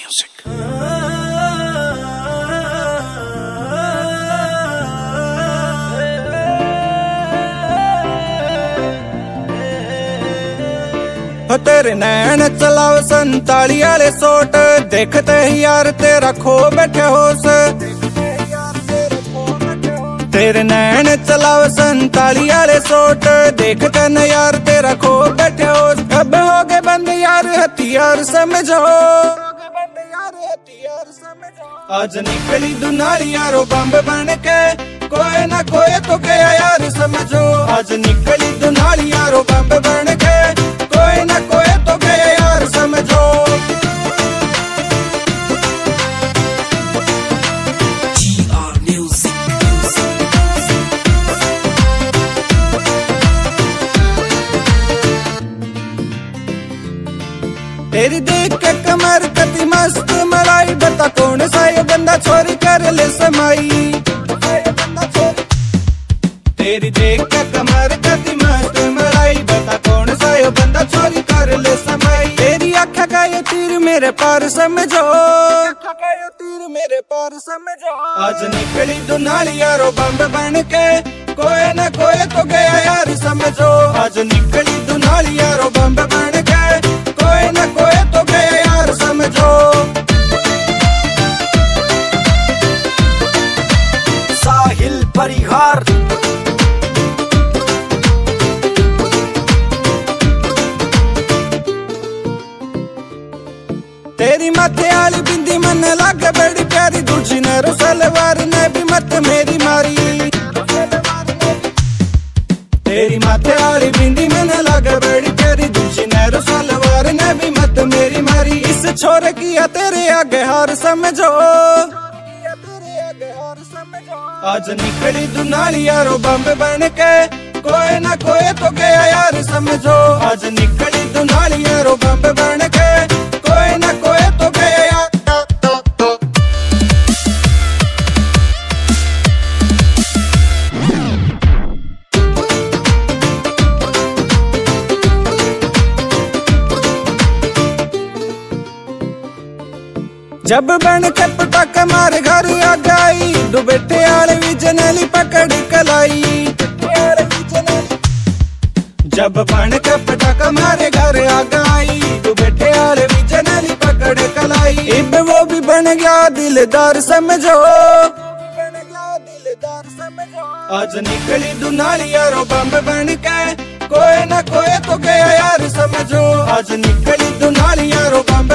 Music. तेरे नैन चलाव 47 वाले सोट, देखते ही यार तेरा खो बैठे होश। तेरे नैन चलाव 47 वाले सोट, देखते न यार तेरा खो बैठे होश। अब हो गए बंद यार हथियार समझो, आज निकली दुनाली यारो बम्ब बन के, कोई ना कोई तो गया यार समझो। आज निकली दुनाली यारो बम्ब बन के, कोई ना कोई तो गया यार समझो। तेरी देख के कमर कति मस्त मलाई, बता कौन सा ये बंदा चोरी कर ले समाई। तेरी देख के कमर कति मस्त मलाई, बता कौन सा ये बंदा चोरी कर ले समाई। तेरी आँख का ये तीर मेरे पार समझो, आज निकली दुनाली यारो बम्ब बन के, कोई ना कोई तो गया यार समझो। आज निकली दुनाली यारो बम्ब बन के, कोई ना कोई तो गया यार समझो। साहिल परिहार तेरी माथे आली बिंदी मन लागे बड़ी प्यारी, दूजी नरो सलवार ने भी मत मेरी मारी। तेरी माथे आली बिंदी मन लागे बड़ी प्यारी, दूजी नरो सलवार ने भी मत मेरी मारी। इस छोरे किया तेरे आगे हार समझो, आज निकली दुनाली यारो बम्ब बन के, कोई ना कोई तो गया यार समझो। आज निकली दुनाली यारो बम्ब बन के, कोई ना कोई तो गया यार। जब बन के पटाखा मार घर आ गई, दो बेटे आले भी जनली पकड़ कलाई। जब बन के पटाखा मारे घर आ गई, दो बेटे आले भी जनली पकड़ कलाई। इब वो भी बन गया दिलदार समझो, आज निकली दुनाली यारो बम्ब बन के, कोई ना कोई तो गया यार समझो। आज निकली दुनाली यारो बम्ब